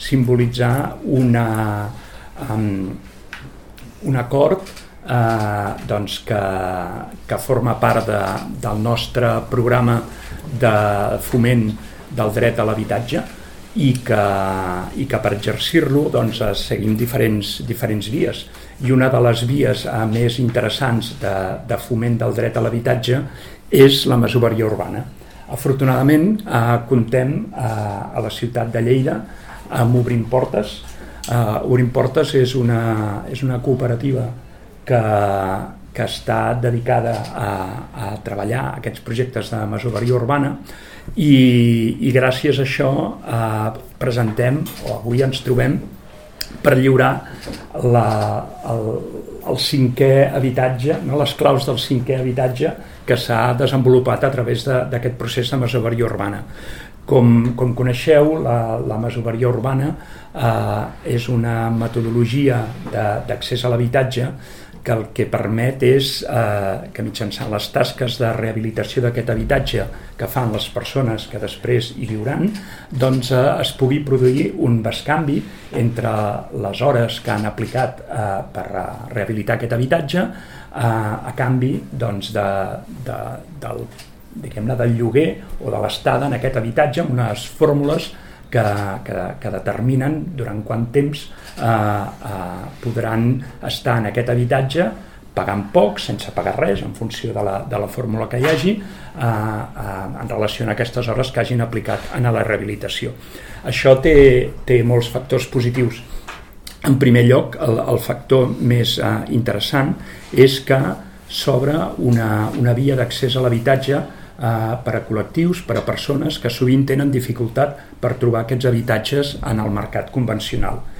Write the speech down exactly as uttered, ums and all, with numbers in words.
simbolitzar una, um, un acord eh, doncs que, que forma part de, del nostre programa de foment del dret a l'habitatge i que, i que per exercir-lo doncs, seguim diferents, diferents vies. I una de les vies eh, més interessants de, de foment del dret a l'habitatge és la masoveria urbana. Afortunadament eh, contem eh, a la ciutat de Lleida amb Obrim Portes. Eh, Obrim Portes és una, és una cooperativa que, que està dedicada a, a treballar aquests projectes de masoveria urbana i, i gràcies a això eh, presentem, o avui ens trobem per lliurar la, el, el cinquè habitatge, no? Les claus del cinquè habitatge que s'ha desenvolupat a través d'aquest procés de masoveria urbana. Com, com coneixeu, la, la masoveria urbana eh, és una metodologia d'accés a l'habitatge que el que permet és eh, que mitjançant les tasques de rehabilitació d'aquest habitatge que fan les persones que després hi viuran, doncs eh, es pugui produir un bescanvi entre les hores que han aplicat eh, per rehabilitar aquest habitatge eh, a canvi doncs, de, de, del, diguem-ne, del lloguer o de l'estada en aquest habitatge amb unes fórmules que, que, que determinen durant quant temps eh, eh, podran estar en aquest habitatge pagant poc, sense pagar res, en funció de la, de la fórmula que hi hagi, eh, eh, en relació a aquestes hores que hagin aplicat en la rehabilitació. Això té, té molts factors positius. En primer lloc, el, el factor més eh, interessant és que s'obre una, una via d'accés a l'habitatge per a col·lectius, per a persones que sovint tenen dificultat per trobar aquests habitatges en el mercat convencional.